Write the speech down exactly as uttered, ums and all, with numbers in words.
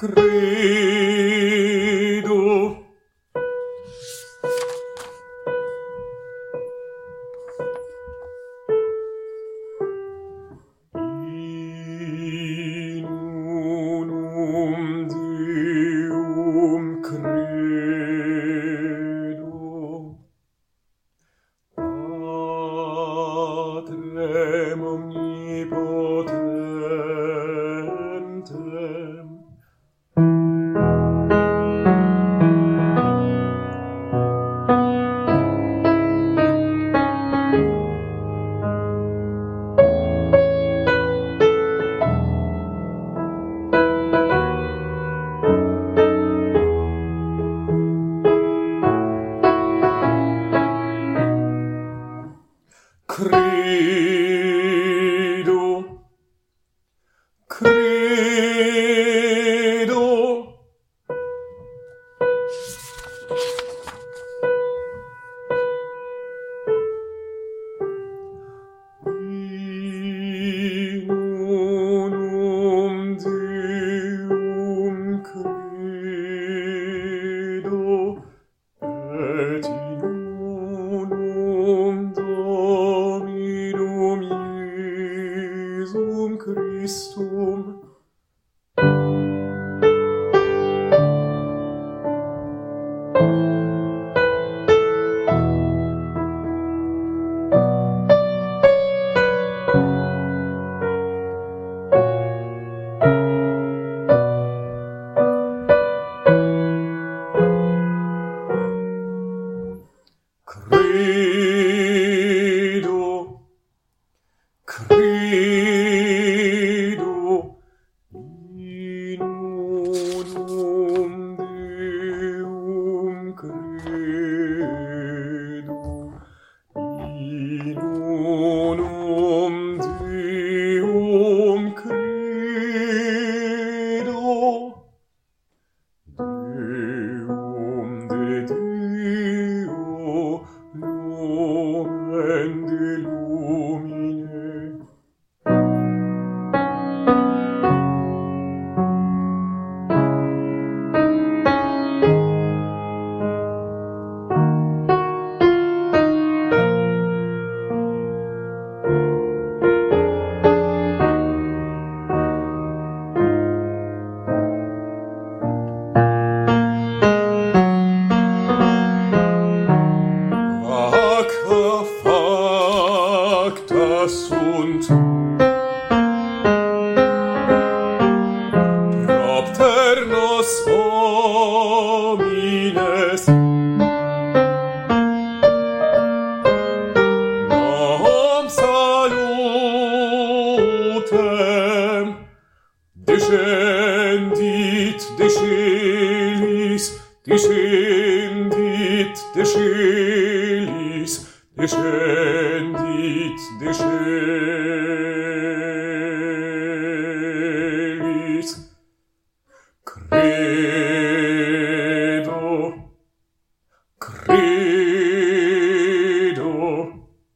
credo. In unum Deum credo. Patrem omnipotentem, credo, credo. In unum Deum credo, et in unum Dominum Iesum Christum. Credo, credo, in unum Deum credo, in unum Deum credo, Deum de Deo, Lumen de Lumine. Vacca facta sunt, propter nos homines, nam salutem descendit de celis, descendit de celis, descendit de celis.